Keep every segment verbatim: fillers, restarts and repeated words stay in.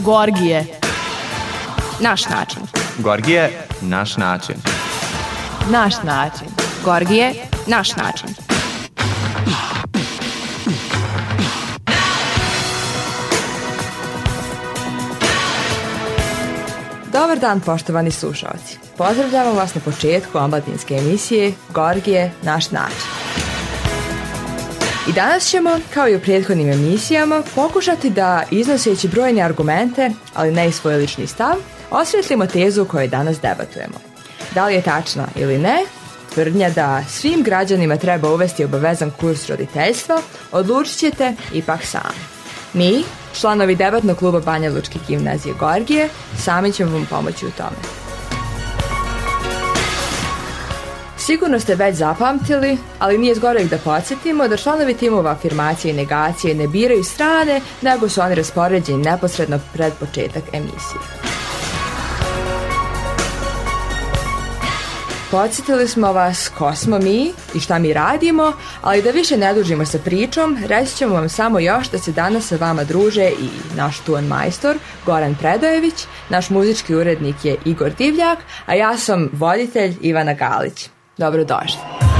Gorgije. Naš način. Gorgije, naš način. Naš način. Gorgije, naš način. Dobar dan, poštovani slušalci. Pozdravljamo vas na početku omladinske emisije Gorgije, naš način. I danas ćemo, kao i u prethodnim emisijama, pokušati da, iznoseći brojne argumente, ali ne i svoj lični stav, osvjetlimo tezu o kojoj danas debatujemo. Da li je tačna ili ne, tvrdnja da svim građanima treba uvesti obavezan kurs roditeljstva, odlučit ćete ipak sami. Mi, članovi debatnog kluba Banja Lučke gimnazije Gorgije, sami ćemo vam pomoći u tome. Sigurno ste već zapamtili, ali nije zgorek da podsjetimo da članovi timova afirmacije i negacije ne biraju strane, nego su oni raspoređeni neposredno pred početak emisije. Podsjetili smo vas ko smo mi i šta mi radimo, ali da više ne dužimo sa pričom, reći ćemo vam samo još da se danas sa vama druže i naš ton majstor Goran Predojević, naš muzički urednik je Igor Divljak, a ja sam voditelj Ivana Galić. Dobrodošli.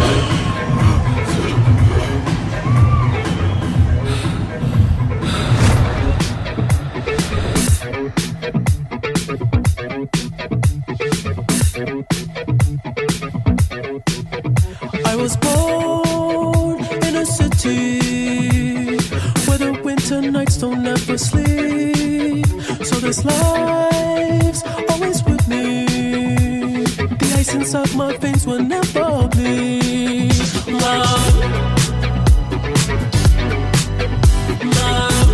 I was born in a city where the winter nights don't ever sleep, so this life's always with me. The ice inside my veins will never bleed. Love, love.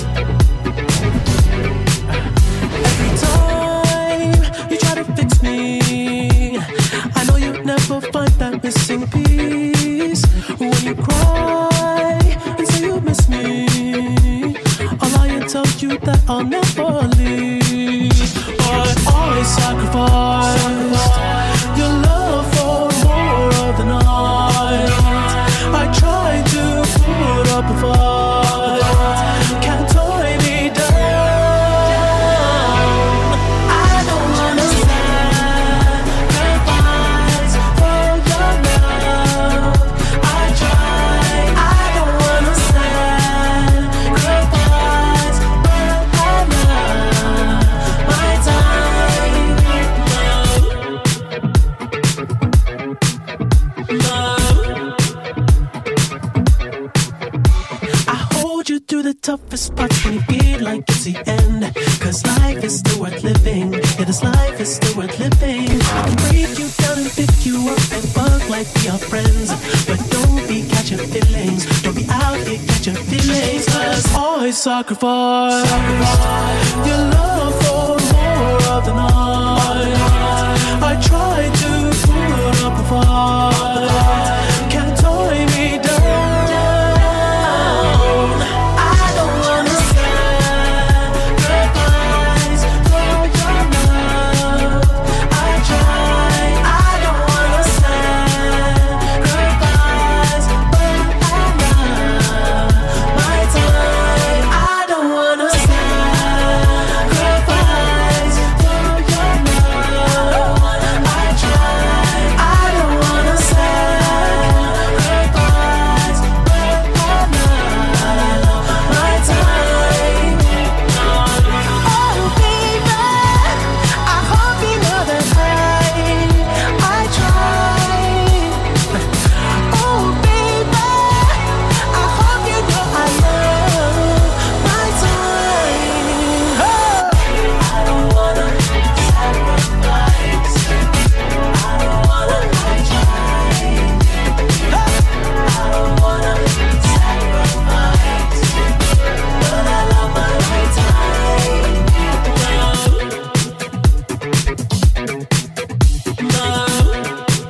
Every time you try to fix me, I know you'll never find that missing piece. When you cry and say you miss me, I'll lie and tell you that I'll never leave. But I sacrificed your love for more of the night. I tried to put up a fight, can't tie me down. I don't wanna sacrifice for your love. I tried, I don't wanna sacrifice for your love. My time, love, love. I hold you through the toughest parts when you feel like it's the end. Cause life is still worth living. Yeah, this life is still worth living. I can break you down and pick you up and fuck like we are friends. But don't be catching feelings. Don't be out here catching feelings. Cause I sacrifice, sacrifice your love for more of the night. I tried to put up a fight, can't tie me down. I don't wanna sacrifice for your love. I tried, I don't wanna sacrifice for your love. My time, I don't wanna sacrifice for your love. I tried, I don't wanna sacrifice for your love. My time. Oh baby, I hope you know that I, I tried. Oh baby, I hope you know I love my time. I don't wanna sacrifice. I don't wanna try. I don't wanna sacrifice, but I love my time. Love, love.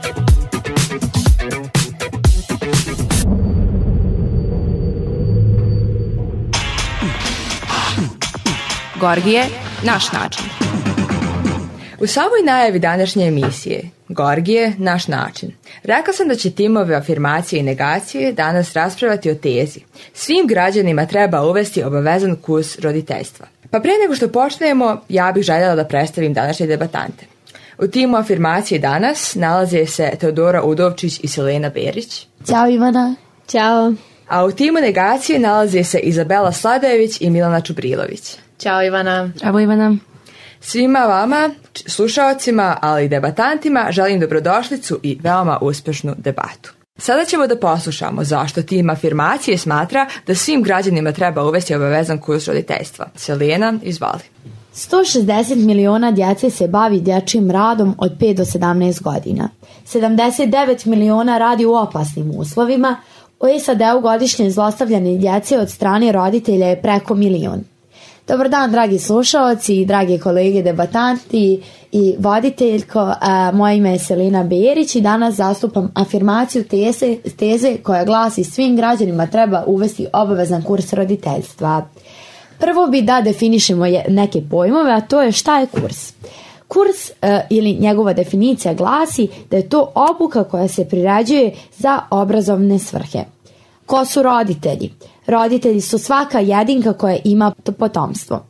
Gorgije, naš način. U samoj najavi današnje emisije Gorgije, naš način, rekla sam da će timovi afirmacije i negacije danas raspravljati o tezi svim građanima treba uvesti obavezan kurs roditeljstva. Pa prije nego što počnemo, ja bih željela da predstavim današnje debatante. U timu afirmacije danas nalaze se Teodora Udovčić i Selena Berić. Ćao Ivana. Ćao. A u timu negacije nalaze se Izabela Sladojević i Milana Čubrilović. Ćao Ivana. Ćao Ivana. Svima vama, slušaocima, ali i debatantima, želim dobrodošlicu i veoma uspešnu debatu. Sada ćemo da poslušamo zašto tim afirmacije smatra da svim građanima treba uvesti obavezan kurs roditeljstva. Selena, izvali. sto šezdeset miliona djece se bavi dječjim radom od pet do sedamnaest godina. sedamdeset devet miliona radi u opasnim uslovima. U S A D-u godišnje zlostavljanje djece od strane roditelja je preko milion. Dobar dan, dragi slušaoci, dragi kolege debatanti i voditeljko. Moje ime je Selena Berić i danas zastupam afirmaciju teze, teze koja glasi svim građanima treba uvesti obavezan kurs roditeljstva. Prvo bi da definišemo neke pojmove, a to je šta je kurs. Kurs e, ili njegova definicija glasi da je to obuka koja se priređuje za obrazovne svrhe. Ko su roditelji? Roditelji su svaka jedinka koja ima potomstvo.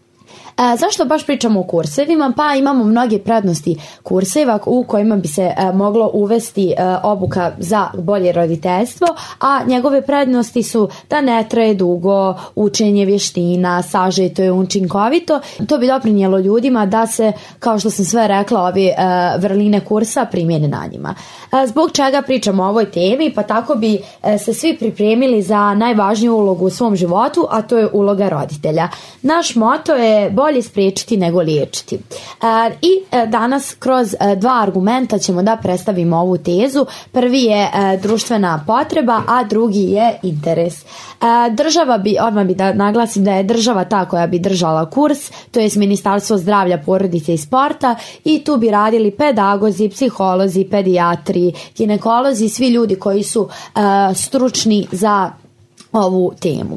E, zašto baš pričamo o kursevima? Pa imamo mnoge prednosti kurseva u kojima bi se e, moglo uvesti e, obuka za bolje roditeljstvo, a njegove prednosti su da ne traje dugo, učenje vještina, sažeto je učinkovito. To bi doprinijelo ljudima da se, kao što sam sve rekla, ove e, vrline kursa primjene na njima. E, zbog čega pričamo o ovoj temi? Pa tako bi e, se svi pripremili za najvažniju ulogu u svom životu, a to je uloga roditelja. Naš moto je bolje spriječiti nego liječiti. E, I e, danas kroz e, dva argumenta ćemo da predstavimo ovu tezu. Prvi je e, društvena potreba, a drugi je interes. E, država bi, odmah bi da naglasim da je država ta koja bi držala kurs, to je Ministarstvo zdravlja, porodice i sporta, i tu bi radili pedagozi, psiholozi, pedijatri, ginekolozi, svi ljudi koji su e, stručni za ovu temu.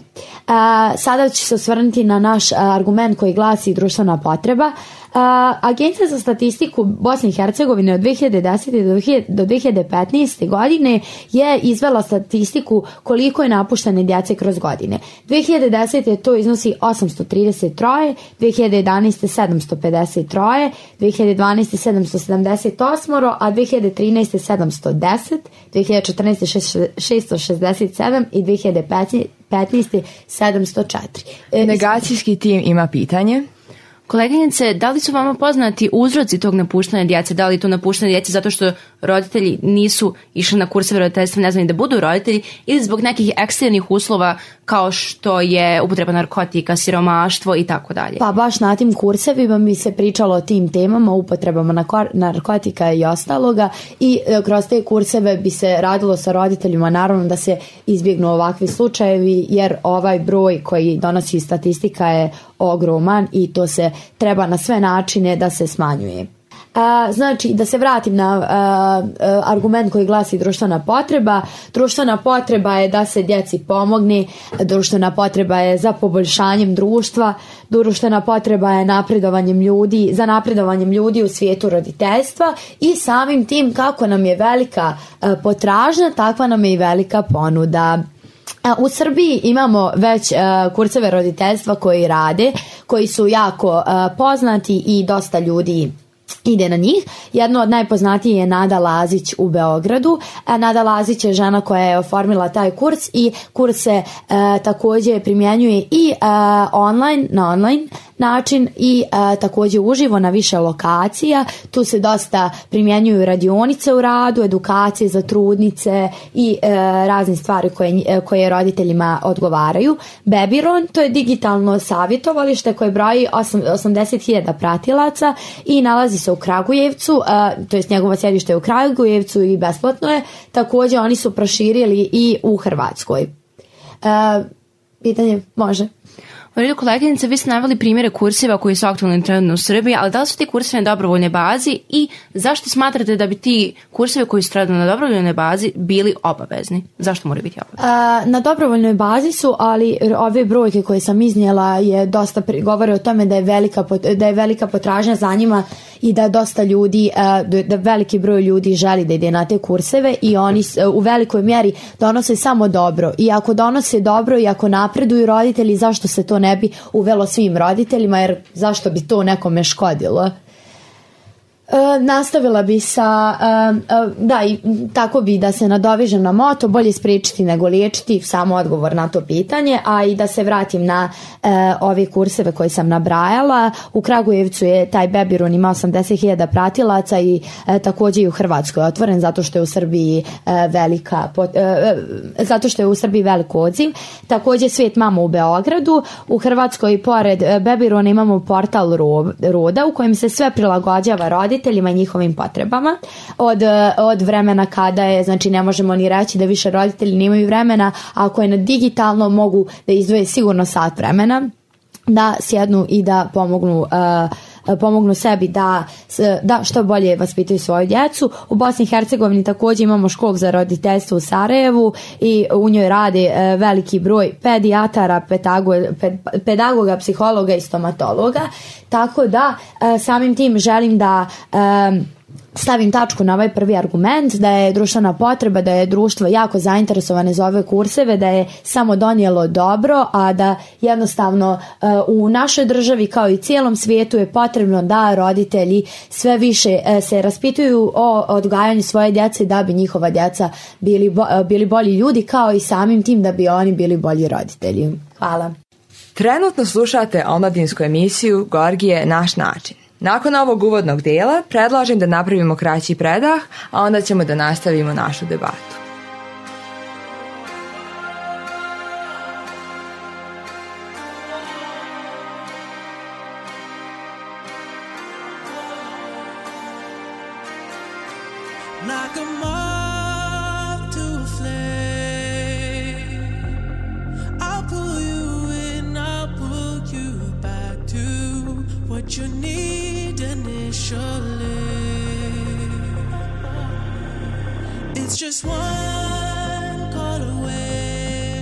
E, sada ću se osvrnuti na naš argument koji glasi društvena potreba. Uh, Agencija za statistiku Bosne i Hercegovine od dve hiljade desete do dve hiljade petnaeste godine je izvela statistiku koliko je napuštene djece kroz godine. dve hiljade desete to iznosi osamsto trideset tri, dve hiljade jedanaeste sedamsto pedeset tri, dve hiljade dvanaeste sedamsto sedamdeset osam, a dve hiljade trinaeste sedamsto deset, dve hiljade četrnaeste šesto šezdeset sedam i dve hiljade petnaeste sedamsto četiri. Negacijski tim ima pitanje. Koleginice, da li su vama poznati uzroci tog napuštanja djece? Da li je to napuštanje djece zato što roditelji nisu išli na kurseve roditeljstva, ne znaju da budu roditelji, ili zbog nekih eksternih uslova kao što je upotreba narkotika, siromaštvo i tako dalje? Pa baš na tim kursevima bi se pričalo o tim temama, upotrebama narkotika i ostaloga, i kroz te kurseve bi se radilo sa roditeljima, naravno da se izbjegnu ovakvi slučajevi, jer ovaj broj koji donosi statistika je ogroman i to se treba na sve načine da se smanjuje. A, znači, da se vratim na a, a, argument koji glasi društvena potreba. Društvena potreba je da se djeci pomogne, društvena potreba je za poboljšanjem društva, društvena potreba je napredovanjem ljudi, za napredovanjem ljudi u svijetu roditeljstva, i samim tim kako nam je velika a, potražnja, takva nam je i velika ponuda. U Srbiji imamo već uh, kurseve roditeljstva koji rade, koji su jako uh, poznati i dosta ljudi ide na njih. Jedno od najpoznatijih je Nada Lazić u Beogradu. Nada Lazić je žena koja je oformila taj kurs i kurs se e, također primjenjuje i e, online, na online način i e, također uživo na više lokacija. Tu se dosta primjenjuju radionice u radu, edukacije za trudnice i e, razne stvari koje, koje roditeljima odgovaraju. Bebiron, to je digitalno savjetovalište koje broji osamdeset hiljada pratilaca i nalazi se u Kragujevcu, to jest njegovo sjedište je u Kragujevcu i besplatno je. Također oni su proširili i u Hrvatskoj. Pitanje može? U redu, koleginice, vi ste naveli primjere kurseva koji su aktualni trenutno u Srbiji, ali da li su ti kursevi na dobrovoljnoj bazi i zašto smatrate da bi ti kursevi koji su trenutno na dobrovoljnoj bazi bili obavezni? Zašto moraju biti obavezni? A, na dobrovoljnoj bazi su, ali ove brojke koje sam iznijela je dosta govore o tome da je velika, da je velika potražnja za njima i da dosta ljudi, da veliki broj ljudi želi da ide na te kurseve i oni u velikoj mjeri donose samo dobro. I ako donose dobro i ako napreduju roditelji, zašto se to ne bi uvelo svim roditeljima, jer zašto bi to nekome škodilo? E, nastavila bi sa e, e, da i tako bi da se nadovežem na moto bolje spriječiti nego liječiti, samo odgovor na to pitanje, a i da se vratim na e, ove kurseve koje sam nabrajala. U Kragujevcu je taj Baby Run ima osamdeset hiljada pratilaca i e, također i u Hrvatskoj je otvoren zato što je u Srbiji e, velika pot, e, zato što je u Srbiji velik odziv. Također Svijet mama u Beogradu. U Hrvatskoj pored Baby Runa imamo portal Roda u kojem se sve prilagođava roditeljima i njihovim potrebama od, od vremena kada je, znači ne možemo ni reći da više roditelji nemaju vremena, a ako je na digitalno mogu da izdvoje sigurno sat vremena da sjednu i da pomognu uh, pomognu sebi da, da što bolje vaspitaju svoju djecu. U Bosni i Hercegovini također imamo školu za roditeljstvo u Sarajevu i u njoj rade uh, veliki broj pedijatara, pedagoga, pedagoga, psihologa i stomatologa, tako da uh, samim tim želim da um, stavim tačku na ovaj prvi argument, da je društvena potreba, da je društvo jako zainteresovane za ove kurseve, da je samo donijelo dobro, a da jednostavno uh, u našoj državi kao i cijelom svijetu je potrebno da roditelji sve više uh, se raspituju o odgajanju svoje djece da bi njihova djeca bili, bo, uh, bili bolji ljudi, kao i samim tim da bi oni bili bolji roditelji. Hvala. Trenutno slušate omladinsku emisiju Gorgije, naš način. Nakon ovog uvodnog dijela predlažem da napravimo kraći predah, a onda ćemo da nastavimo našu debatu. Like a moth to a flame, I'll pull you in, I'll pull you back to what you need initially. It's just one call away,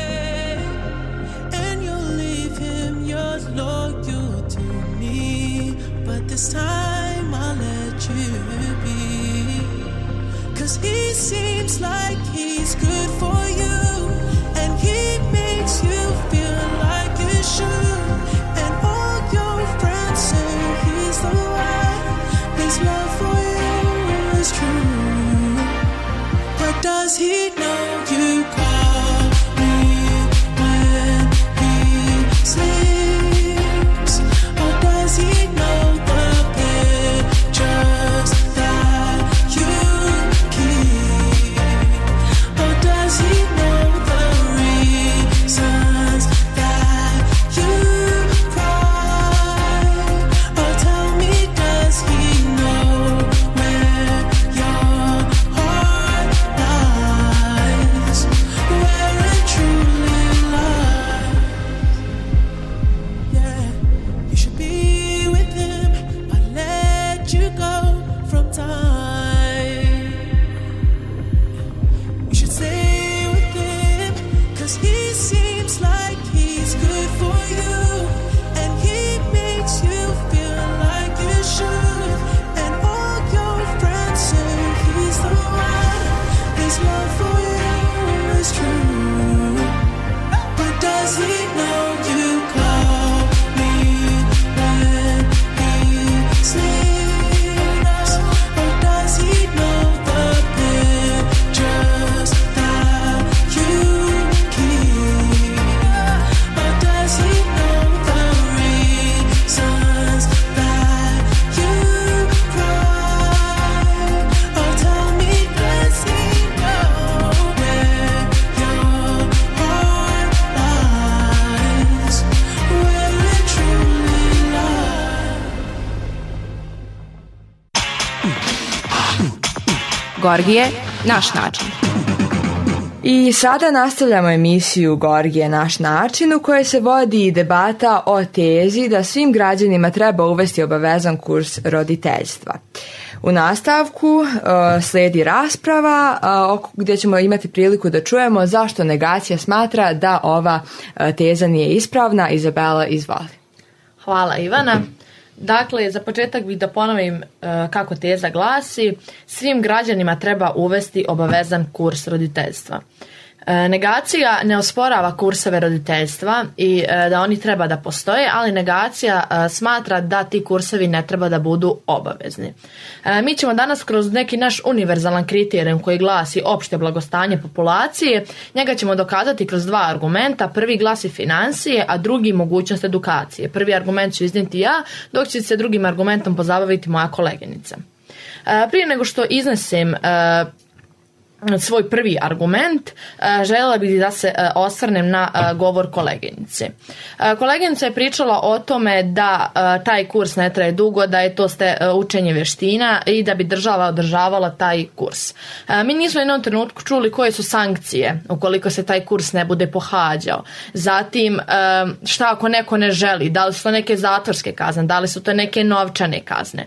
and you'll leave him, you're loyal to me, but this time I'll let you be, 'cause he seems like he's good for you, and he makes you feel like you should, and all your friends say he's the one, his love for you is true, but does he know you call me when he sleeps, or does he know the pictures that you keep, or does he know the reasons that you cry, or tell me, does he know where your heart lies, where it truly lies? Yeah, you should be with him, but let you go from time. You should stay with him, 'cause he seems like he's good for you, and he makes you feel like you should, and all your friends say he's the one, his love for you is true, but does he know you call me when he sleeps, or does he know the pictures that you keep, or does he know the reasons that you cry, or tell me, does he know where your heart lies, where it truly lies? Gorgije, naš način. I sada nastavljamo emisiju Gorgije, naš način, u kojoj se vodi debata o tezi da svim građanima treba uvesti obavezan kurs roditeljstva. U nastavku uh, slijedi rasprava uh, gdje ćemo imati priliku da čujemo zašto negacija smatra da ova uh, teza nije ispravna. Izabela, izvoli. Hvala Ivana. Dakle, za početak bih da ponovim e, kako teza glasi: svim građanima treba uvesti obavezan kurs roditeljstva. E, negacija ne osporava kurseve roditeljstva i e, da oni treba da postoje, ali negacija e, smatra da ti kursevi ne treba da budu obavezni. E, mi ćemo danas kroz neki naš univerzalan kriterijum koji glasi opšte blagostanje populacije, njega ćemo dokazati kroz dva argumenta. Prvi glasi finansije, a drugi mogućnost edukacije. Prvi argument ću iznijeti ja, dok će se drugim argumentom pozabaviti moja koleginica. E, prije nego što iznesem e, svoj prvi argument, željela bih da se osvrnem na govor koleginice. Koleginica je pričala o tome da taj kurs ne traje dugo, da je to ste učenje vještina i da bi država održavala taj kurs. Mi nismo u jednom trenutku čuli koje su sankcije ukoliko se taj kurs ne bude pohađao. Zatim, šta ako neko ne želi, da li su to neke zatvorske kazne, da li su to neke novčane kazne.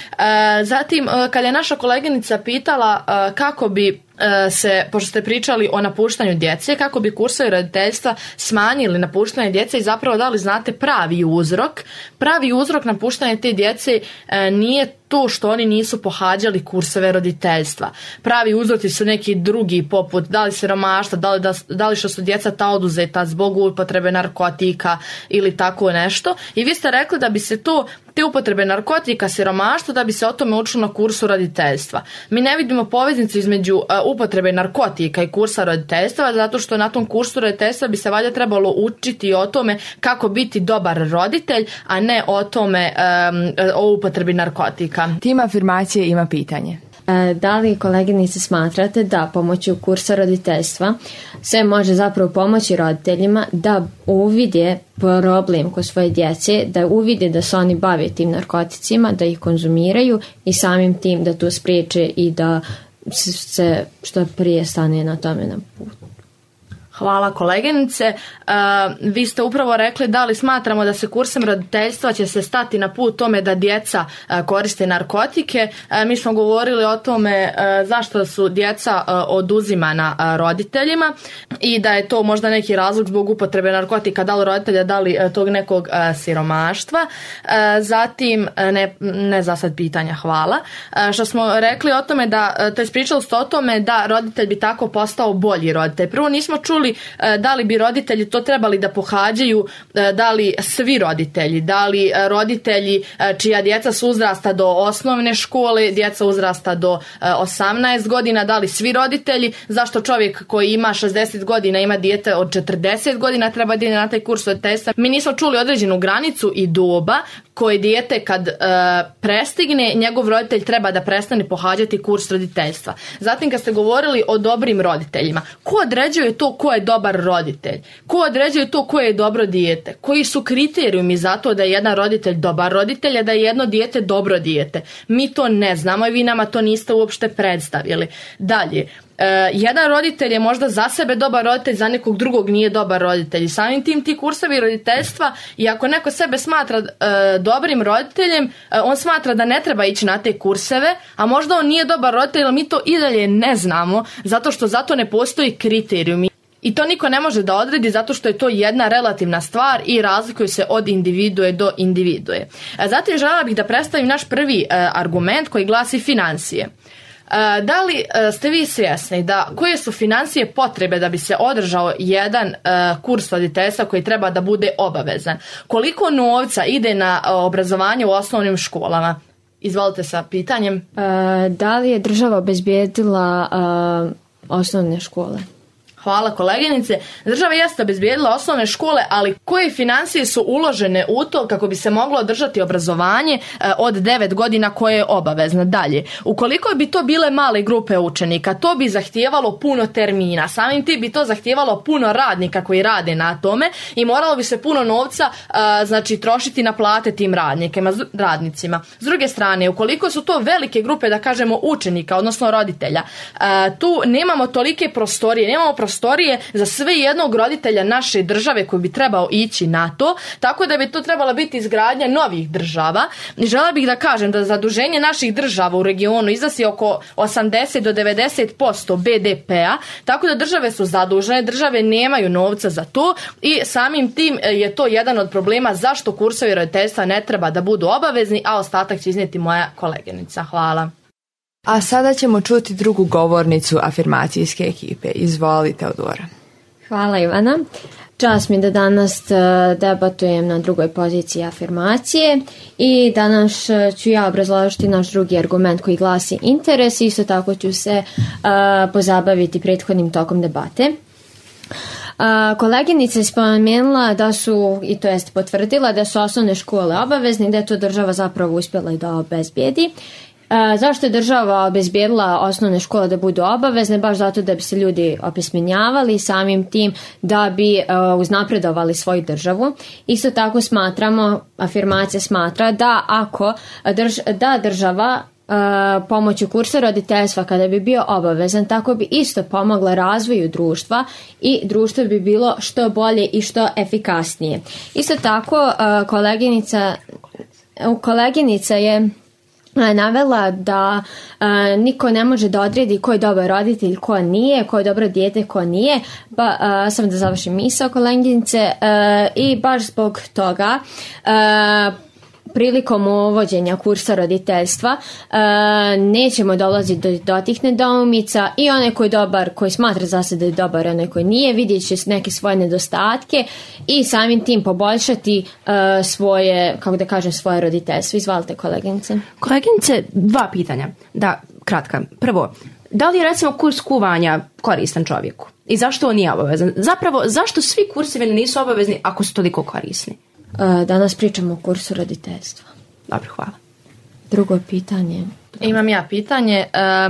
Zatim, kada je naša koleginica pitala kako bi se, pošto ste pričali o napuštanju djece, kako bi kursovi roditeljstva smanjili napuštanje djece i zapravo da li znate pravi uzrok. Pravi uzrok napuštanja te djece e, nije to što oni nisu pohađali kurseve roditeljstva. Pravi uzroci su neki drugi, poput da li siromaštva, da li, da, da li što su djeca ta oduzeta zbog upotrebe narkotika ili tako nešto. I vi ste rekli da bi se to, te upotrebe narkotika, siromaštva, da bi se o tome učilo na kursu roditeljstva. Mi ne vidimo poveznicu između uh, upotrebe narkotika i kursa roditeljstva, zato što na tom kursu roditeljstva bi se valjda trebalo učiti o tome kako biti dobar roditelj, a ne o tome um, o upotrebi narkotika. Tim afirmacije ima pitanje. Da li, koleginice, smatrate da pomoću kursa roditeljstva se može zapravo pomoći roditeljima da uvide problem kod svoje djece, da uvide da se oni bave tim narkoticima, da ih konzumiraju i samim tim da to spriječe i da se što prije stane na tome na put? Hvala koleginice. Uh, vi ste upravo rekli da li smatramo da se kursem roditeljstva će se stati na put tome da djeca uh, koriste narkotike. Uh, mi smo govorili o tome uh, zašto su djeca uh, oduzimana uh, roditeljima i da je to možda neki razlog zbog upotrebe narkotika, da li roditelja, da li uh, tog nekog uh, siromaštva. Uh, zatim, uh, ne, ne za sad pitanja, hvala. Uh, što smo rekli o tome da, uh, to je pričali ste o tome da roditelj bi tako postao bolji roditelj. Prvo nismo čuli da li bi roditelji to trebali da pohađaju, da li svi roditelji, da li roditelji čija djeca su uzrasta do osnovne škole, djeca uzrasta do osamnaest godina, da li svi roditelji, zašto čovjek koji ima šezdeset godina ima dijete od četrdeset godina treba da ide na taj kurs roditeljstva. Mi nismo čuli određenu granicu i doba koje dijete kad e, prestigne, njegov roditelj treba da prestane pohađati kurs roditeljstva. Zatim kad ste govorili o dobrim roditeljima, ko određuje to ko je dobar roditelj? Ko određuje to ko je dobro dijete? Koji su kriterijumi za to da je jedan roditelj dobar roditelj, a da je jedno dijete dobro dijete? Mi to ne znamo i vi nama to niste uopšte predstavili. Dalje, Uh, jedan roditelj je možda za sebe dobar roditelj, za nekog drugog nije dobar roditelj i samim tim ti kursovi roditeljstva, i ako neko sebe smatra uh, dobrim roditeljem, uh, on smatra da ne treba ići na te kurseve, a možda on nije dobar roditelj, ali mi to i dalje ne znamo zato što zato ne postoji kriterijumi. I to niko ne može da odredi zato što je to jedna relativna stvar i razlikuje se od individue do individue. Uh, zatim željela bih da predstavim naš prvi uh, argument koji glasi finansije. Da li ste vi svjesni da koje su financije potrebe da bi se održao jedan uh, kurs roditeljstva koji treba da bude obavezan? Koliko novca ide na uh, obrazovanje u osnovnim školama? Izvolite sa pitanjem. Uh, da li je država obezbijedila uh, osnovne škole? Hvala koleginice. Država jeste obezbijedila osnovne škole, ali koje financije su uložene u to kako bi se moglo održati obrazovanje od devet godina koje je obavezno? Dalje, ukoliko bi to bile male grupe učenika, to bi zahtijevalo puno termina. Samim tim bi to zahtijevalo puno radnika koji rade na tome i moralo bi se puno novca znači trošiti na plate tim radnikima, radnicima. S druge strane, ukoliko su to velike grupe, da kažemo učenika, odnosno roditelja, tu nemamo tolike prostorije, nemamo prostorije prostorije za sve jednog roditelja naše države koji bi trebao ići na to, tako da bi to trebala biti izgradnja novih država. I želela bih da kažem da zaduženje naših država u regionu iznosi oko osamdeset do devedeset posto be de pea, tako da države su zadužene, države nemaju novca za to i samim tim je to jedan od problema zašto kursovi roditeljstva ne treba da budu obavezni, a ostatak će iznijeti moja koleginica. Hvala. A sada ćemo čuti drugu govornicu afirmacijske ekipe. Izvoli, Teodora. Hvala, Ivana. Čast mi da danas debatujem na drugoj poziciji afirmacije i danas ću ja obrazložiti naš drugi argument koji glasi interes. Isto tako ću se uh, pozabaviti prethodnim tokom debate. Uh, koleginica je spomenula da su, i to jest potvrdila, da su osnovne škole obavezne i da je to država zapravo uspjela i da obezbijedi. Uh, zašto je država obezbijedila osnovne škole da budu obavezne? Baš zato da bi se ljudi opismenjavali, samim tim da bi uh, uznapredovali svoju državu. Isto tako smatramo, afirmacija smatra da ako drž, da država Uh, pomoću kursa roditeljstva kada bi bio obavezan, tako bi isto pomogla razvoju društva i društvo bi bilo što bolje i što efikasnije. Isto tako uh, koleginica, koleginica je navela da uh, niko ne može da odredi ko je dobar roditelj, ko nije, ko je dobro dijete, ko nije. Ba, uh, samo da završim misao koleginice uh, i baš zbog toga uh, prilikom uvođenja kursa roditeljstva e, nećemo dolaziti do, do tih nedoumica i onaj koji je dobar, koji smatra za sebe da je dobar, onaj koji nije, vidjet će neke svoje nedostatke i samim tim poboljšati e, svoje, kako da kažem, svoje roditeljstvo. Izvalite, koleginice. Koleginice, dva pitanja. Da, kratka. Prvo, da li je recimo kurs kuvanja koristan čovjeku? I zašto on nije obavezan? Zapravo, zašto svi kursevi nisu obavezni ako su toliko korisni? Danas pričamo o kursu roditeljstva. Dobro, hvala. Drugo pitanje. Imam ja pitanje.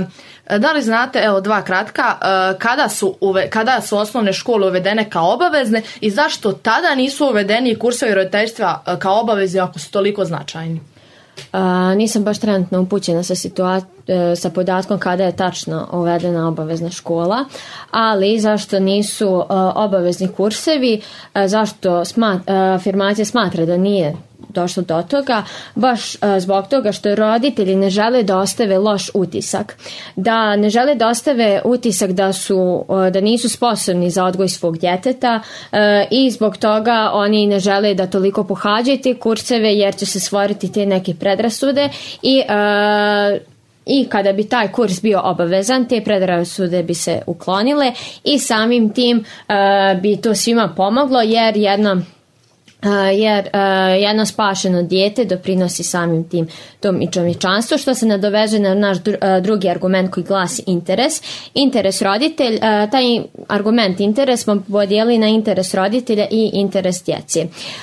Da li znate, evo dva kratka, kada su, uve, kada su osnovne škole uvedene kao obavezne i zašto tada nisu uvedeni kursovi roditeljstva kao obavezni ako su toliko značajni? Uh, nisam baš trenutno upućena sa, situa- sa podatkom kada je tačno uvedena obavezna škola, ali zašto nisu uh, obavezni kursevi, uh, zašto sma- uh, afirmacija smatra da nije došlo do toga, baš uh, zbog toga što roditelji ne žele da ostave loš utisak, da ne žele da ostave utisak da su uh, da nisu sposobni za odgoj svog djeteta uh, i zbog toga oni ne žele da toliko pohađaju te kurseve jer će se stvoriti te neke predrasude i uh, I kada bi taj kurs bio obavezan, te predrasude bi se uklonile i samim tim uh, bi to svima pomoglo jer jedno Uh, jer uh, jedno spašeno dijete doprinosi samim tim tom i čovječanstvu, što se nadovezuje na naš dru, uh, drugi argument koji glasi interes. Interes roditelj, uh, taj argument interes smo podijelili na interes roditelja i interes djece.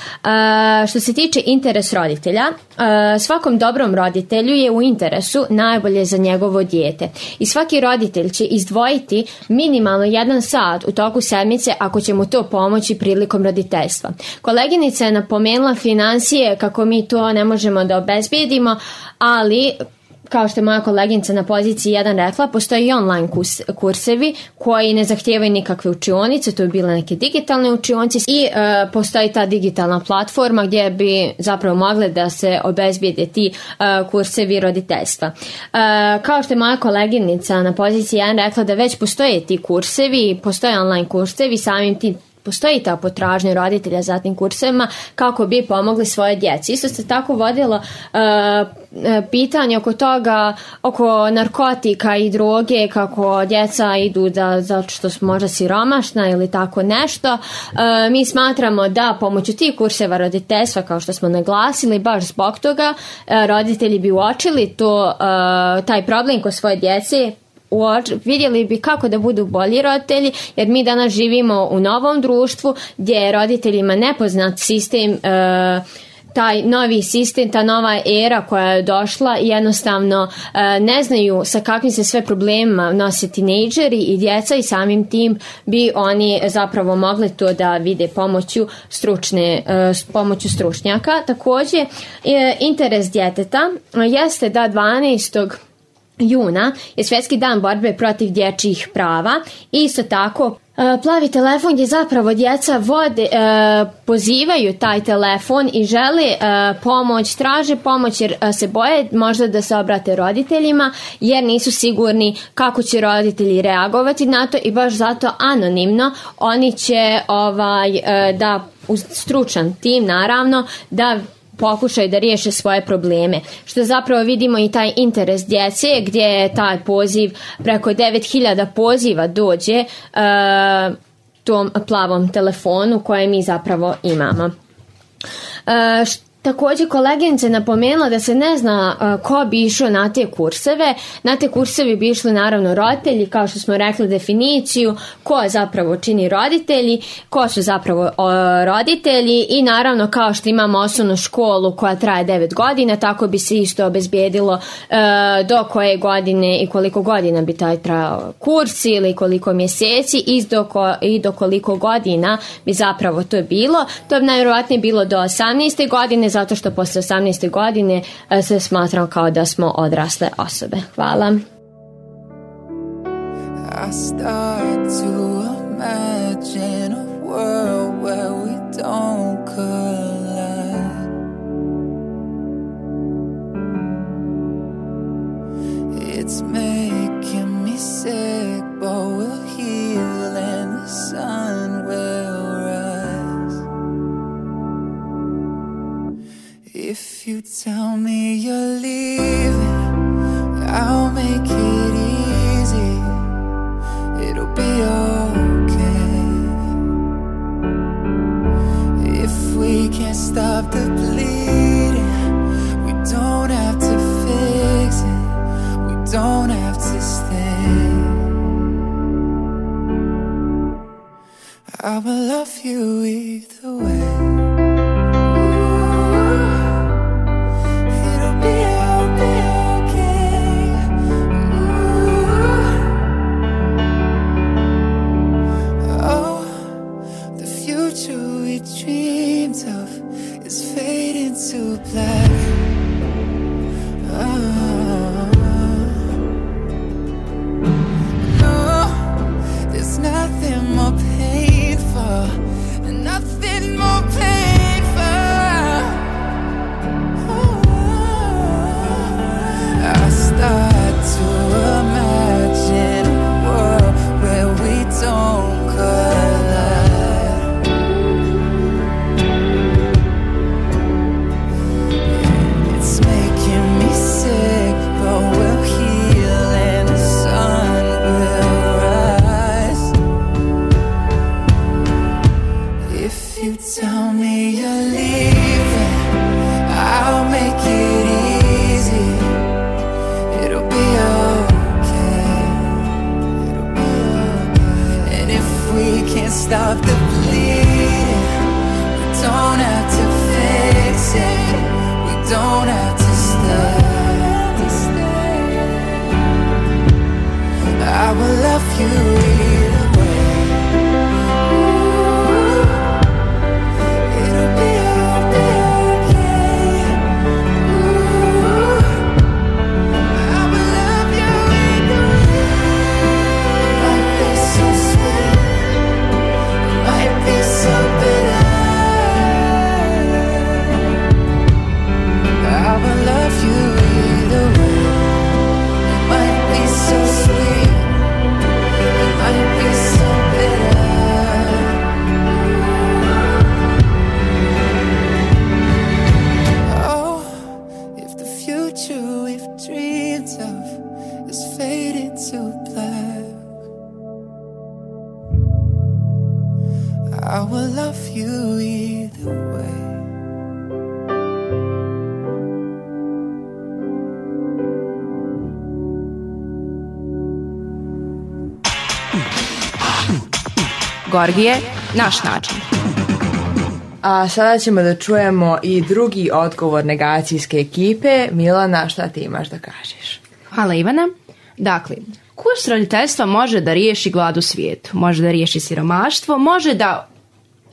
Uh, što se tiče interes roditelja, uh, svakom dobrom roditelju je u interesu najbolje za njegovo dijete. I svaki roditelj će izdvojiti minimalno jedan sat u toku sedmice ako će mu to pomoći prilikom roditeljstva. Koleginica je napomenula financije kako mi to ne možemo da obezbijedimo, ali kao što je moja koleginica na poziciji jedan rekla, postoji i online kurs, kursevi koji ne zahtijevaju nikakve učionice, to bi bile neke digitalne učionice i e, postoji ta digitalna platforma gdje bi zapravo mogle da se obezbijede ti e, kursevi roditeljstva. E, kao što je moja koleginica na poziciji jedan rekla da već postoje ti kursevi, postoje online kursevi, samim ti postoji ta potražnja roditelja za tim kursevima kako bi pomogli svoje djeci. Isto se tako vodilo uh, pitanje oko toga, oko narkotika i droge, kako djeca idu da, zato što su možda siromašna ili tako nešto. Uh, mi smatramo da pomoću tih kurseva roditeljstva, kao što smo naglasili, baš zbog toga uh, roditelji bi uočili to, uh, taj problem kod svoje djece, vidjeli bi kako da budu bolji roditelji, jer mi danas živimo u novom društvu gdje je roditeljima nepoznat sistem, e, taj novi sistem, ta nova era koja je došla i jednostavno e, ne znaju sa kakvim se sve problemima nose tinejdžeri i djeca i samim tim bi oni zapravo mogli to da vide pomoću stručne, e, pomoću stručnjaka. Također, e, interes djeteta jeste da dvanaestog juna je Svjetski dan borbe protiv dječjih prava i isto tako Plavi telefon gdje zapravo djeca vode, pozivaju taj telefon i žele pomoć, traže pomoć jer se boje možda da se obrate roditeljima jer nisu sigurni kako će roditelji reagovati na to i baš zato anonimno oni će ovaj, da uz stručan tim naravno da pokušaju da riješe svoje probleme. Što zapravo vidimo i taj interes djece gdje je taj poziv, preko devet hiljada poziva dođe uh, tom plavom telefonu koje mi zapravo imamo. Uh, Također koleginica je napomenula da se ne zna uh, ko bi išao na te kurseve. Na te kurseve bi išli naravno roditelji, kao što smo rekli definiciju, ko zapravo čini roditelji, ko su zapravo uh, roditelji i naravno kao što imamo osnovnu školu koja traje devet godina, tako bi se isto obezbijedilo uh, do koje godine i koliko godina bi taj trajao kurs ili koliko mjeseci i do, ko, i do koliko godina bi zapravo to bilo. To bi najvjerojatnije bilo do osamnaeste godine, zato što posle osamnaeste godine se smatram kao da smo odrasle osobe. Hvala. I start to imagine a world where we don't collide. It's making me sick, but we'll heal and the sun will rise. If you tell me you're leaving, I'll make it easy. It'll be okay. If we can't stop the bleeding, we don't have to fix it. We don't have to stay. I will love you either way. To black. Oh. No, there's nothing more painful, nothing more painful. Oh. I start to imagine a world where we don't collide. Tell me you're leaving, I'll make it easy. It'll be okay. It'll be okay. And if we can't stop the bleeding, we don't have to fix it. We don't have to stay. I will love you either way. I will love you either way. Gorgije, naš način. A sada ćemo da čujemo i drugi odgovor negacijske ekipe. Milana, šta ti imaš da kažeš? Hvala Ivana. Dakle, kurs roditeljstva može da riješi glad u svijetu, može da riješi siromaštvo, može da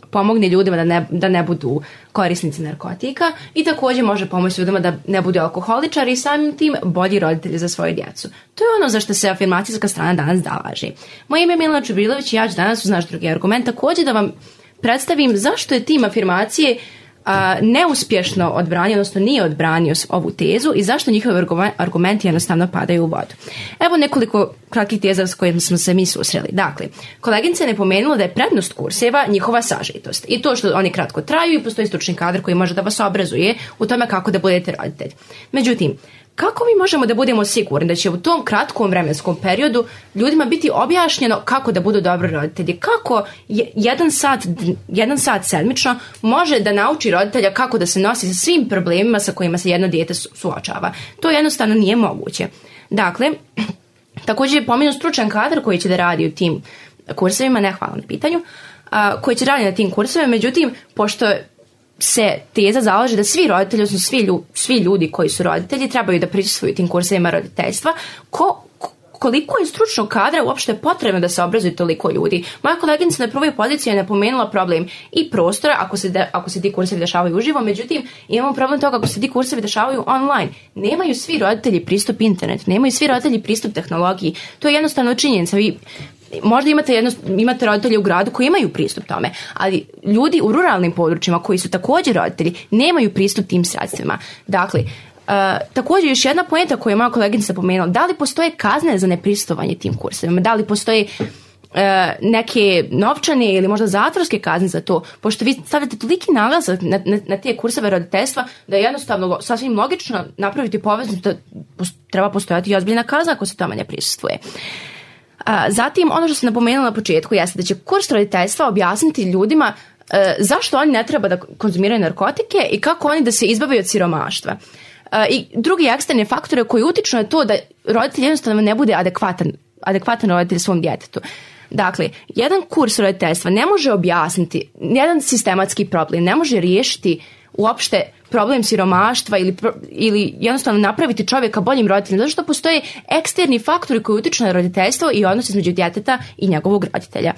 pomogne ljudima da ne, da ne budu korisnici narkotika i također može pomoći ljudima da ne budu alkoholičari i samim tim bolji roditelji za svoju djecu. To je ono za što se afirmacijska strana danas zalaže. Moje ime je Milena Čubrilović i ja ću danas uz naš drugi argument također da vam predstavim zašto je tim afirmacije a, neuspješno odbranio, odnosno nije odbranio ovu tezu i zašto njihovi argumenti jednostavno padaju u vodu. Evo nekoliko kratkih teza s kojima smo se mi susreli. Dakle, koleginica je napomenula da je prednost kurseva njihova sažetost i to što oni kratko traju i postoji stručni kadar koji može da vas obrazuje u tome kako da budete roditelj. Međutim, kako mi možemo da budemo sigurni da će u tom kratkom vremenskom periodu ljudima biti objašnjeno kako da budu dobri roditelji? Kako jedan sat, jedan sat sedmično može da nauči roditelja kako da se nosi sa svim problemima sa kojima se jedno dijete suočava? To jednostavno nije moguće. Dakle, također je pomenut stručan kadar koji će da radi u tim kursevima, ne hvala na pitanju, a, koji će raditi na tim kursevima, međutim, pošto se teza zalaže da svi roditelji, odnosno svi, lju, svi ljudi koji su roditelji trebaju da prisustvuju tim kursevima roditeljstva, ko, koliko je stručnog kadra uopšte potrebno da se obrazuje toliko ljudi. Moja koleginica na prvoj poziciji je napomenula problem i prostora ako se, de, ako se ti kursevi dešavaju uživo, međutim imamo problem toga ako se ti kursevi dešavaju online. Nemaju svi roditelji pristup internetu, nemaju svi roditelji pristup tehnologiji. To je jednostavno činjenica. Vi možda imate, jedno, imate roditelje u gradu koji imaju pristup tome, ali ljudi u ruralnim područjima koji su također roditelji nemaju pristup tim sredstvima. Dakle, Uh, također još jedna poenta koju je moja koleginica pomenula, da li postoje kazne za neprisuttvovanje tim kursevima, da li postoje uh, neke novčane ili možda zatvorske kazne za to, pošto vi stavljate toliki naglasak na, na, na te kurseve roditeljstva da je jednostavno sasvim logično napraviti poveznicu da post, treba postojati i ozbiljna kazna ako se tome ne prisustvuje. A, zatim, ono što sam napomenula na početku jeste da će kurs roditeljstva objasniti ljudima e, zašto oni ne treba da konzumiraju narkotike i kako oni da se izbave od siromaštva. E, I drugi eksterni faktori koji utiču na to da roditelj jednostavno ne bude adekvatan, adekvatan roditelj svom djetetu. Dakle, jedan kurs roditeljstva ne može objasniti jedan sistematski problem, ne može riješiti uopšte problem siromaštva ili, ili jednostavno napraviti čovjeka boljim roditeljem, zato što postoje eksterni faktori koji utiču na roditeljstvo i odnos između djeteta i njegovog roditelja.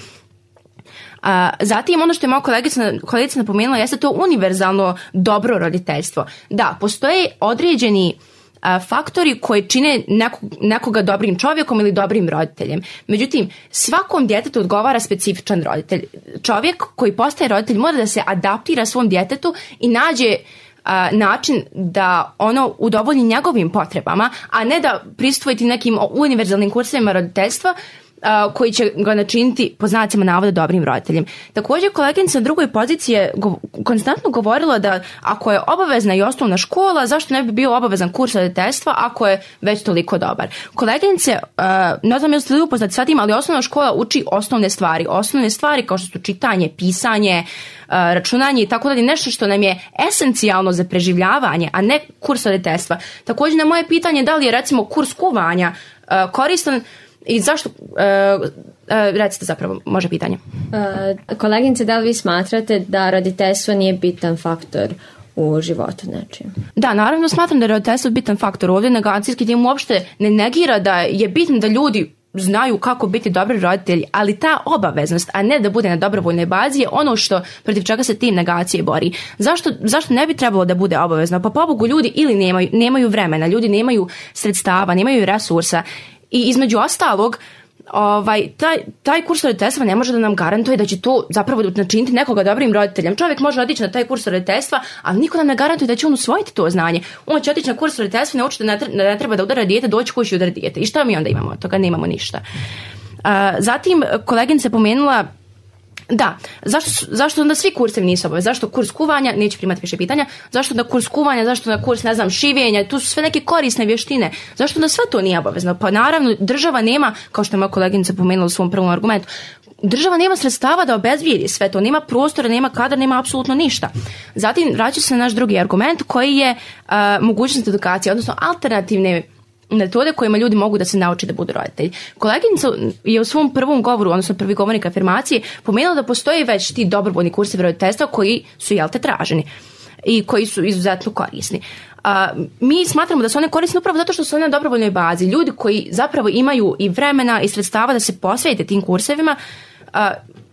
A, zatim ono što je moja kolegica, kolegica napomenula jeste to univerzalno dobro roditeljstvo. Da, postoje određeni a, faktori koji čine nekog, nekoga dobrim čovjekom ili dobrim roditeljem. Međutim, svakom djetetu odgovara specifičan roditelj. Čovjek koji postaje roditelj mora da se adaptira svom djetetu i nađe a, način da ono udovolji njegovim potrebama, a ne da prisustvuju nekim univerzalnim kursevima roditeljstva Uh, koji će ga načiniti po znacima navoda dobrim roditeljem. Također koleginica na drugoj poziciji je go, konstantno govorila da ako je obavezna i osnovna škola, zašto ne bi bio obavezan kurs roditeljstva ako je već toliko dobar. Koleginice, uh, ne znam jeste li upoznati sa tim, ali osnovna škola uči osnovne stvari. Osnovne stvari kao što su čitanje, pisanje, uh, računanje i tako dalje, nešto što nam je esencijalno za preživljavanje, a ne kurs roditeljstva. Također na moje pitanje da li je recimo kurs kuvanja uh, koristan i zašto, uh, uh, recite zapravo, može pitanje. Uh, koleginice, da li vi smatrate da roditeljstvo nije bitan faktor u životu nečim? Da, naravno smatram da je roditeljstvo bitan faktor. Ovdje negacijski tim uopšte ne negira da je bitno da ljudi znaju kako biti dobri roditelji, ali ta obaveznost, a ne da bude na dobrovoljnoj bazi, je ono što protiv čega se tim negacije bori. Zašto, zašto ne bi trebalo da bude obavezno? Pa pobogu ljudi ili nemaju, nemaju vremena, ljudi nemaju sredstava, nemaju resursa. I između ostalog, ovaj, taj, taj kurs roditeljstva ne može da nam garantuje da će to zapravo načiniti nekoga dobrim roditeljem. Čovjek može otići na taj kurs roditeljstva, ali niko nam ne garantuje da će on usvojiti to znanje. On će otići na kurs roditeljstva i naučiti da ne, ne treba da udara dijete, doći kući i udara dijete. I šta mi onda imamo od toga? Nemamo ništa. Uh, zatim, koleginica je pomenula da, zašto, zašto onda svi kursevi nisu obavezni? Zašto kurs kuvanja, neću primati više pitanja, zašto da kurs kuvanja, zašto da kurs, ne znam, šivenja, tu su sve neke korisne vještine, zašto da sve to nije obavezno? Pa naravno, država nema, kao što je moja koleginica pomenula u svom prvom argumentu, država nema sredstava da obezvrijedi sve to, nema prostora, nema kadra, nema apsolutno ništa. Zatim, vraću se na naš drugi argument koji je uh, mogućnost edukacije, odnosno alternativne metode kojima ljudi mogu da se nauče da budu roditelji. Koleginica je u svom prvom govoru, odnosno prvi govornik afirmacije, pomenula da postoji već ti dobrovoljni kursevi roditeljstva koji su, jel te, traženi i koji su izuzetno korisni. A, mi smatramo da su one korisne upravo zato što su one na dobrovoljnoj bazi. Ljudi koji zapravo imaju i vremena i sredstava da se posvete tim kursevima, a,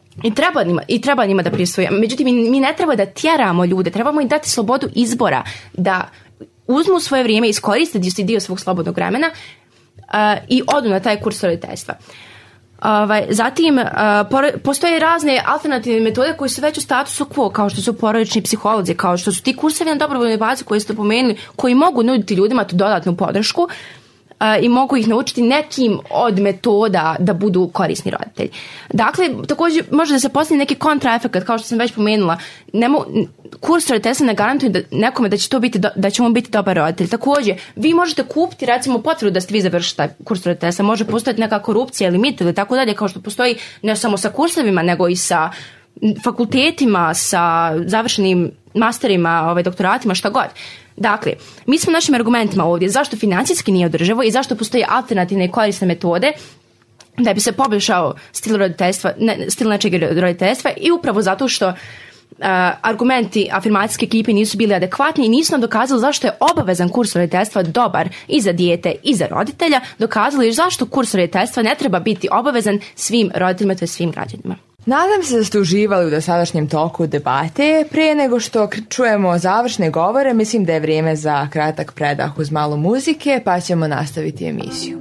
I treba, njima, I treba njima da prisvojimo. Međutim, mi, mi ne treba da tjeramo ljude, trebamo im dati slobodu izbora, da uzmu svoje vrijeme, iskoriste dio svog slobodnog vremena uh, i odu na taj kurs roditeljstva. Ovaj, zatim, uh, por- postoje razne alternativne metode koje su već u statusu quo, kao što su porodični psiholozi, kao što su ti kursevi na dobrovoljnoj bazi koje ste pomenuli, koji mogu nuditi ljudima tu dodatnu podršku uh, i mogu ih naučiti nekim od metoda da budu korisni roditelji. Dakle, također može da se postavi neki kontraefekat, kao što sam već pomenula. Nemo, kurs roditeljstva ne garantuje da nekome da će to biti do, da će on biti dobar roditelj. Također, vi možete kupiti recimo potvrdu da ste vi završili taj kurs roditeljstva. Može postojati neka korupcija ili mit ili tako dalje, kao što postoji ne samo sa kursevima, nego i sa fakultetima, sa završenim masterima, ovaj, doktoratima, šta god. Dakle, mi smo našim argumentima ovdje zašto financijski nije održivo i zašto postoje alternativne i korisne metode da bi se poboljšao stil roditeljstva, ne, stil nečeg roditeljstva i upravo zato što uh, argumenti afirmacijske ekipe nisu bili adekvatni i nisu nam dokazali zašto je obavezan kurs roditeljstva dobar i za dijete i za roditelja, dokazali zašto kurs roditeljstva ne treba biti obavezan svim roditeljima, to je svim građanima. Nadam se da ste uživali u dosadašnjem toku debate. Prije nego što čujemo završne govore, mislim da je vrijeme za kratak predah uz malo muzike, pa ćemo nastaviti emisiju.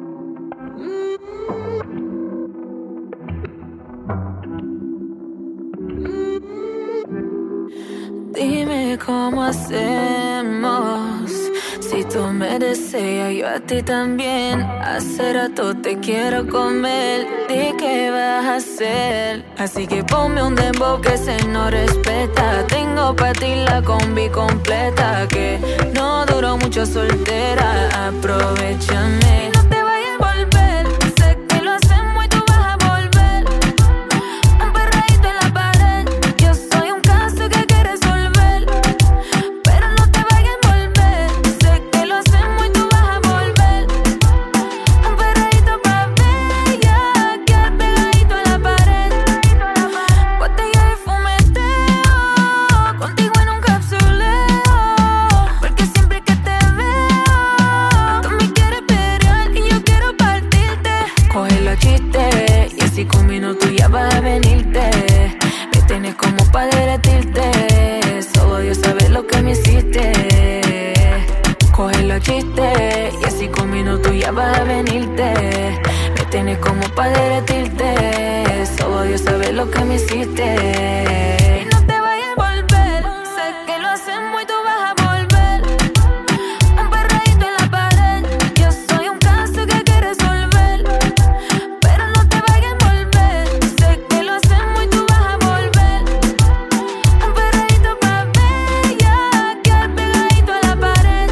Dime cómo hacemos. Si tú me deseas, yo a ti también. Hace rato te quiero comer. Di qué vas a hacer. Así que ponme un dembow que se no respeta. Tengo pa' ti la combi completa. Que no duró mucho soltera. Aprovechame. No te vayas a volver. Sé que lo hacemos y tú vas a volver. Un perreíto en la pared. Yo soy un caso que hay que resolver. Pero no te vayas a volver. Sé que lo hacemos y tú vas a volver. Un perreíto pa' bella. Quedar pegadito en la pared. Botella de fumeteo. Contigo en un capsuleo. Porque siempre que te veo, tú me quieres pelear y yo quiero partirte. Coge los chistes y así con minutos ya vas a venirte. Me tienes como pa' derretirte. Solo Dios sabe lo que me hiciste. Coge los chistes y así con minutos ya vas a venirte. Me tienes como pa' derretirte. Solo Dios sabe lo que me hiciste. Y no te vayas a volver. Sé que lo hacemos y tú vas a volver. Un perreíto en la pared. Yo soy un caso que hay que resolver. Pero no te vayas a volver. Sé que lo hacemos y tú vas a volver. Un perreíto pa' bella. Quedar pegadito en la pared.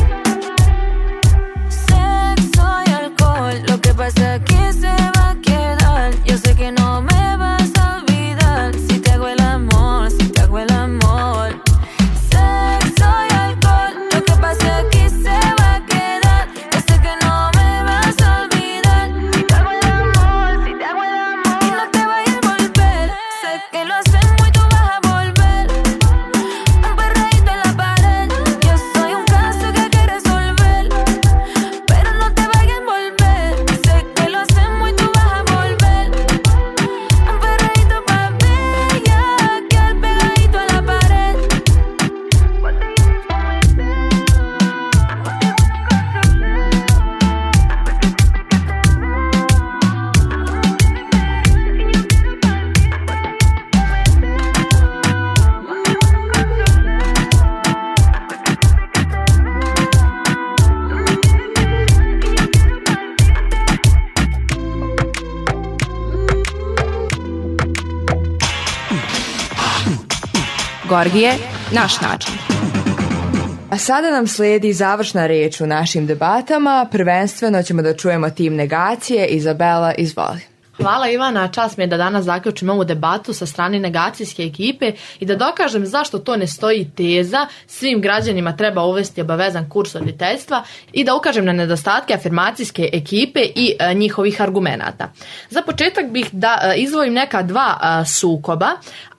Sexo y alcohol. Lo que pasa aquí se va a quedar. Yo sé que no me vas a olvidar. Si te hago el amor, si te hago el amor. Sexo y alcohol. Lo que pasa aquí se va a quedar. Yo sé que no me vas a olvidar. Si te hago el amor, si te hago el amor. Y no te vayas a volver. Sé que lo hacemos y tú vas a volver. Un perreíto en la pared. Yo soy un caso que hay que resolver. Pero no te vayas a volver. Sé que lo hacemos y tú vas a volver. Un perreíto pa' bella. Quedar pegadito en la pared. Gorgije, naš način. A sada nam slijedi završna riječ u našim debatama. Prvenstveno ćemo da čujemo tim negacije. Izabela, izvoli. Hvala Ivana, čast mi je da danas zaključim ovu debatu sa strane negacijske ekipe i da dokažem zašto to ne stoji teza, svim građanima treba uvesti obavezan kurs roditeljstva i da ukažem na nedostatke afirmacijske ekipe i e, njihovih argumenata. Za početak bih da e, izdvojim neka dva e, sukoba,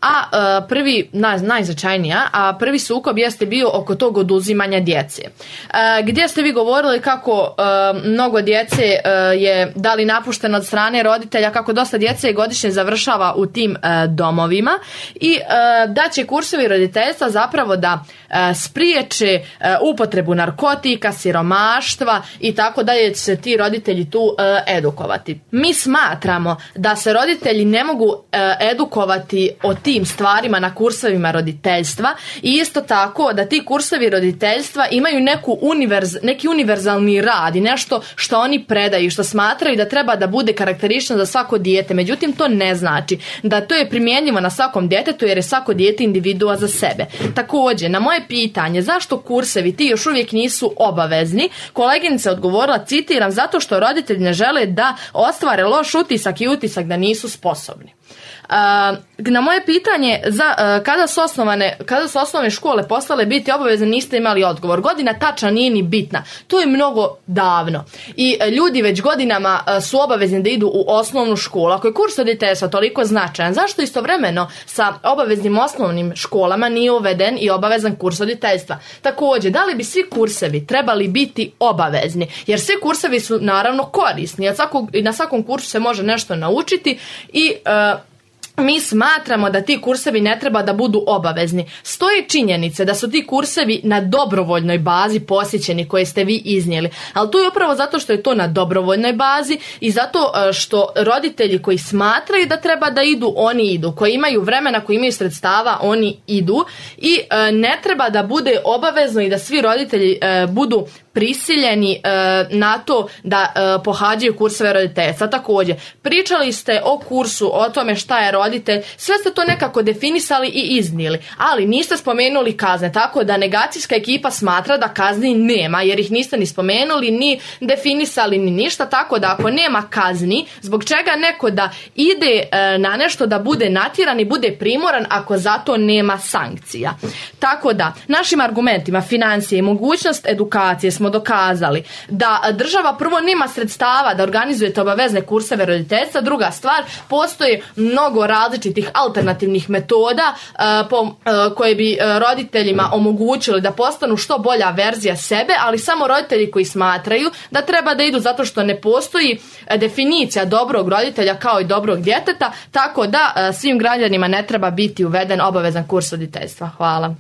a uh, prvi, naj, najznačajnija, a prvi sukob jeste bio oko tog oduzimanja djece. Uh, gdje ste vi govorili kako uh, mnogo djece uh, je da li napušteno od strane roditelja, kako dosta djece godišnje završava u tim uh, domovima i uh, da će kursevi roditeljstva zapravo da uh, spriječe uh, upotrebu narkotika, siromaštva i tako dalje, će se ti roditelji tu uh, edukovati. Mi smatramo da se roditelji ne mogu uh, edukovati o tim stvarima na kursevima roditeljstva i isto tako da ti kursevi roditeljstva imaju neku univerz, neki univerzalni rad i nešto što oni predaju, što smatraju da treba da bude karakteristično za svako dijete. Međutim, to ne znači da to je primjenjivo na svakom djetetu jer je svako dijete individua za sebe. Također, na moje pitanje zašto kursevi ti još uvijek nisu obavezni, koleginica odgovorila, citiram, zato što roditelji ne žele da ostvare loš utisak i utisak da nisu sposobni. Uh, na moje pitanje za, uh, kada, su osnovane, kada su osnovne škole postale biti obavezne, niste imali odgovor. Godina tačna nije ni bitna. To je mnogo davno. I uh, ljudi već godinama uh, su obavezni da idu u osnovnu školu. Ako je kurs roditeljstva toliko značajan, zašto istovremeno sa obaveznim osnovnim školama nije uveden i obavezan kurs roditeljstva? Također, da li bi svi kursevi trebali biti obavezni? Jer svi kursevi su naravno korisni. Od svakog, na svakom kursu se može nešto naučiti i uh, mi smatramo da ti kursevi ne treba da budu obavezni. Stoje činjenice da su ti kursevi na dobrovoljnoj bazi posjećeni koje ste vi iznijeli. Ali to je upravo zato što je to na dobrovoljnoj bazi i zato što roditelji koji smatraju da treba da idu, oni idu. Koji imaju vremena, koji imaju sredstava, oni idu. I ne treba da bude obavezno i da svi roditelji budu prisiljeni e, na to da e, pohađaju kurseve roditeljstva. Također, pričali ste o kursu, o tome šta je roditelj, sve ste to nekako definisali i iznijeli, ali niste spomenuli kazne, tako da negacijska ekipa smatra da kazni nema, jer ih niste ni spomenuli, ni definisali, ni ništa, tako da ako nema kazni, zbog čega neko da ide e, na nešto da bude natjeran i bude primoran ako zato nema sankcija. Tako da, našim argumentima financije i mogućnost edukacije smo dokazali da država prvo nema sredstava da organizujete obavezne kurseve roditeljstva. Druga stvar, postoji mnogo različitih alternativnih metoda uh, po, uh, koje bi uh, roditeljima omogućili da postanu što bolja verzija sebe, ali samo roditelji koji smatraju da treba da idu zato što ne postoji uh, definicija dobrog roditelja kao i dobrog djeteta, tako da uh, svim građanima ne treba biti uveden obavezan kurs roditeljstva. Hvala.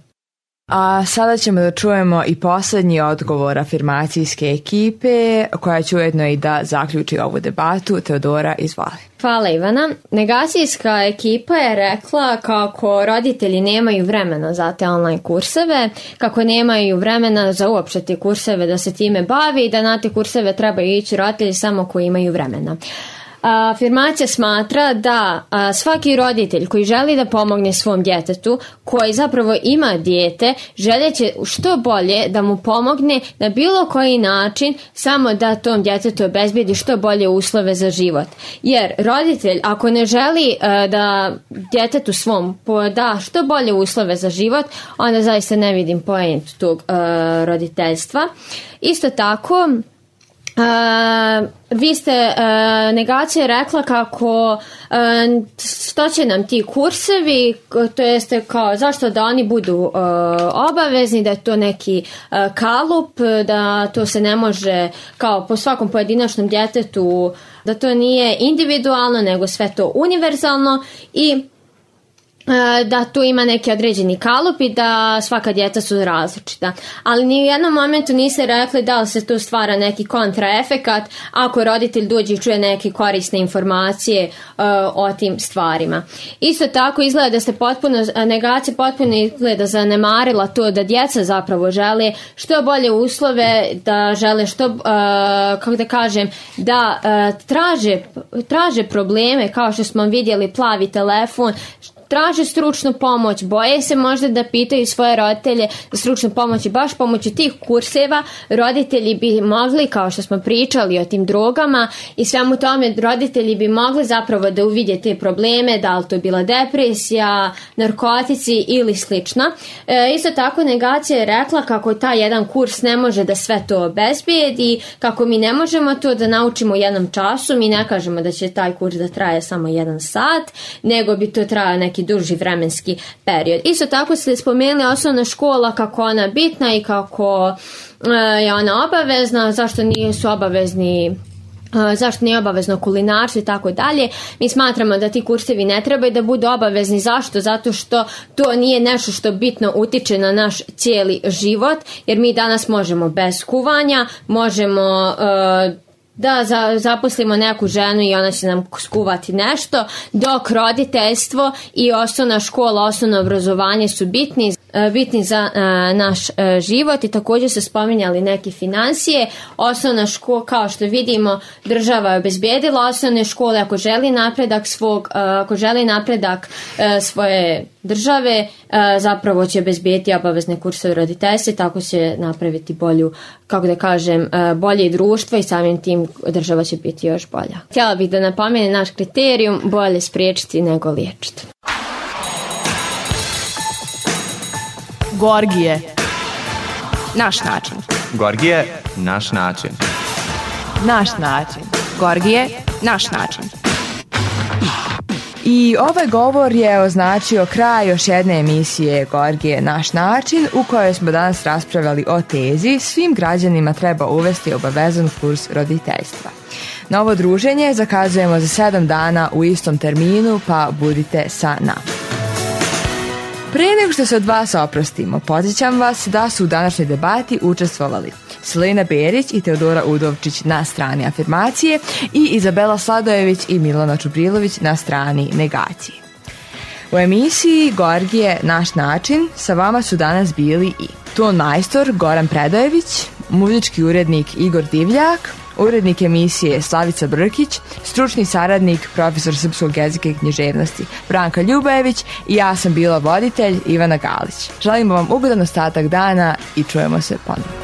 A sada ćemo da čujemo i posljednji odgovor afirmacijske ekipe koja će ujedno i da zaključi ovu debatu. Teodora, izvoli. Hvala Ivana. Negacijska ekipa je rekla kako roditelji nemaju vremena za te online kurseve, kako nemaju vremena za uopšte te kurseve da se time bavi i da na te kurseve trebaju ići roditelji samo koji imaju vremena. Afirmacija smatra da a, svaki roditelj koji želi da pomogne svom djetetu, koji zapravo ima dijete, želeće što bolje da mu pomogne na bilo koji način, samo da tom djetetu obezbijedi što bolje uslove za život. Jer roditelj ako ne želi a, da djetetu svom da što bolje uslove za život, onda zaista ne vidim point tog a, roditeljstva. Isto tako, Uh, vi ste uh, negacija rekla kako uh, što će nam ti kursevi, to jeste kao zašto da oni budu uh, obavezni, da je to neki uh, kalup, da to se ne može kao po svakom pojedinačnom djetetu, da to nije individualno nego sve to univerzalno i da tu ima neki određeni kalup i da svaka djeca su različita. Ali ni u jednom momentu niste rekli da li se tu stvara neki kontraefekat ako roditelj dođe i čuje neke korisne informacije uh, o tim stvarima. Isto tako izgleda da ste potpuno, negacija potpuno izgleda zanemarila to da djeca zapravo žele što bolje uslove, da žele što, uh, kako da kažem, da uh, traže, traže probleme kao što smo vidjeli plavi telefon, traže stručnu pomoć, boje se možda da pitaju svoje roditelje za stručnu pomoć i baš pomoću tih kurseva roditelji bi mogli, kao što smo pričali o tim drogama i svemu tome, roditelji bi mogli zapravo da uvidje te probleme, da li to bila depresija, narkotici ili slično. E, isto tako negacija je rekla kako taj jedan kurs ne može da sve to obezbijedi, kako mi ne možemo to da naučimo u jednom času, mi ne kažemo da će taj kurs da traje samo jedan sat, nego bi to trajao neki neki duži vremenski period. Isto tako ste spomenuli osnovna škola, kako ona bitna i kako je ona obavezna, zašto nisu obavezni zašto nije obavezno kulinarstvo i tako dalje. Mi smatramo da ti kursevi ne trebaju da budu obavezni. Zašto? Zato što to nije nešto što bitno utiče na naš cijeli život, jer mi danas možemo bez kuvanja, možemo uh, da za, zaposlimo neku ženu i ona će nam skuvati nešto, dok roditeljstvo i osnovna škola, osnovno obrazovanje su bitni bitni za a, naš a, život. I također se spominjali neke financije. Osnovna škola, kao što vidimo, država je obezbijedila osnovne škole. Ako želi napredak svog, a, ako želi napredak a, svoje države, a, zapravo će obezbijediti obavezne kurseve roditeljstva i tako će napraviti bolju, kako da kažem, a, bolje društvo i samim tim država će biti još bolja. Htjela bih da napomenem naš kriterijum: bolje spriječiti nego liječiti. Gorgije. Naš način. Gorgije, naš način. Naš način. Gorgije, naš način. I ovaj govor je označio kraj još jedne emisije Gorgije, naš način, u kojoj smo danas raspravljali o tezi: svim građanima treba uvesti obavezan kurs roditeljstva. Novo druženje zakazujemo za sedam dana u istom terminu, pa budite sa nama. Prije nego što se od vas oprostimo, podsjećam vas da su u današnjoj debati učestvovali Selena Berić i Teodora Udovčić na strani afirmacije i Izabela Sladojević i Milana Čubrilović na strani negacije. U emisiji Gorgije, naš način, sa vama su danas bili i ton majstor Goran Predojević, muzički urednik Igor Divljak, urednik emisije Slavica Brkić, stručni saradnik profesor srpskog jezika i književnosti Branka Ljubajević i ja sam bila voditelj Ivana Galić. Želimo vam ugodan ostatak dana i čujemo se ponovno.